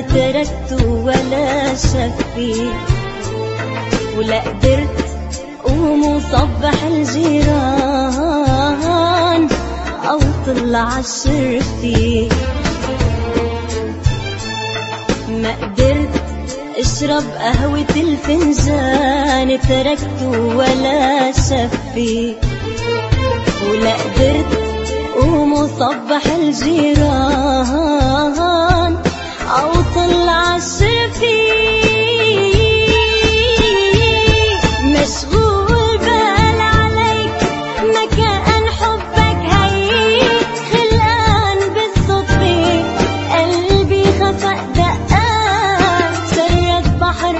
تركت ولا شفيت، ولا قدرت قوم وصبح الجيران أو طلع الشرفي. ما قدرت اشرب قهوة الفنجان، تركت ولا شفيت، ولا قدرت قوم وصبح الجيران أو طلع الشرفي. مشغول بال عليك مكان حبك هيك، خلقان بالصدفة قلبي خفق دقات، سرت بحر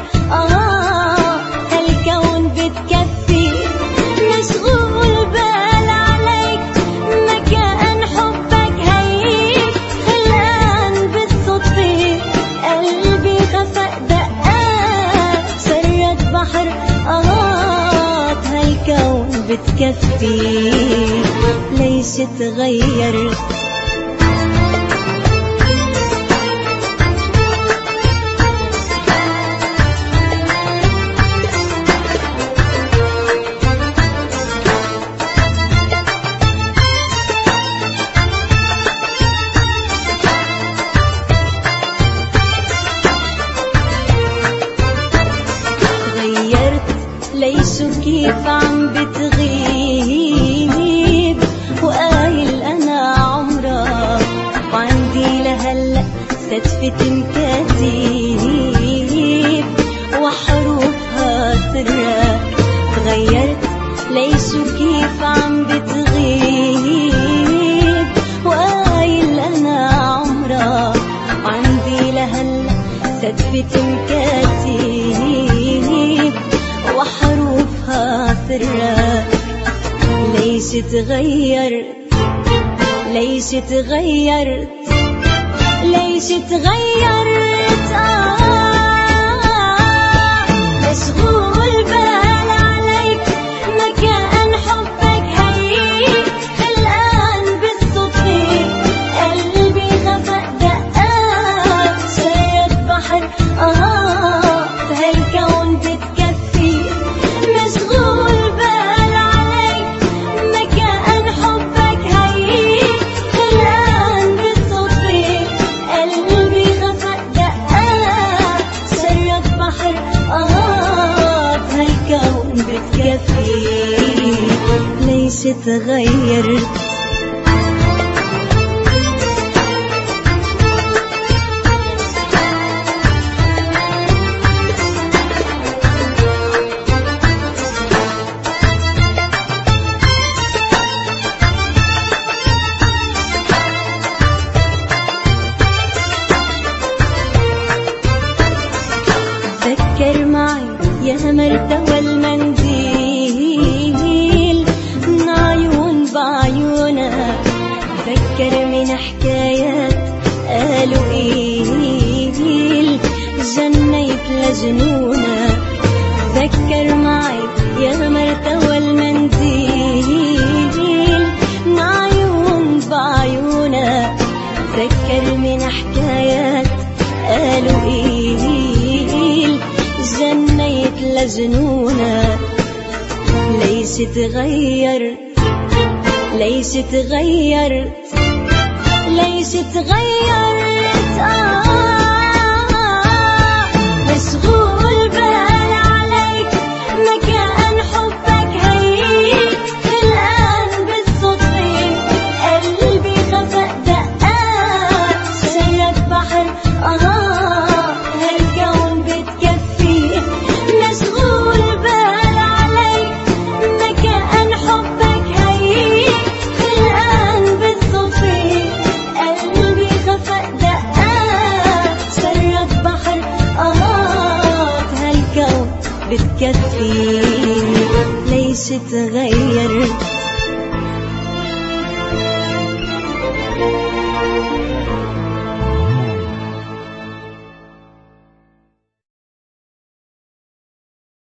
هالكون بتكفي. مشغول بال عليك مكان حبك هيك، خلقان بالصدفة قلبي خفق دقات، سرت بحر هالكون بتكفي. ليش تغيرت؟ ليش وكيف عم بتغيب، وقايل أنا عمرك، وعندي لهلأ ستفة مكاتيب وحروفها سرك. تغيرت ليش وكيف عم بتغيب، وقايل أنا عمرك، وعندي لهلأ ستفة مكاتيب وحروفها سرك. ليش تغيرت؟ ليش تغيرت؟ ليش تغيرت؟ مشغول بال عليك مكان حبك هيك، خلقان بالصدفة قلبي خفق دقات، سرت بحر هالكون بتكفي. مشغول بال عليك مكان حبك هيك، خلقان بالصدفة قلبي خفق دقات، سرت بحر هالكون بتكفي. ليش تغيرت؟ تذكر معي يا مرتوى المنديل من عيون بعيونك، تذكر من حكايات قالوا إيل جنيت لجنونك. تذكر معي يا مرتوى المنديل من عيون بعيونك، تذكر من حكايات قالوا إيل جنيت لجنونك. ليش تغيرت؟ ليش تغيرت؟ ليش تغيرت؟ مشغول بال عليك مكان حبك هيك، خلقان بالصدفة قلبي خفق دقات، سرت بحر هالكون بتكفي. مشغول بال عليك مكان حبك هيك، خلقان بالصدفة قلبي خفق دقات، سرت بحر هالكون بتكفي. ليش تغيرت؟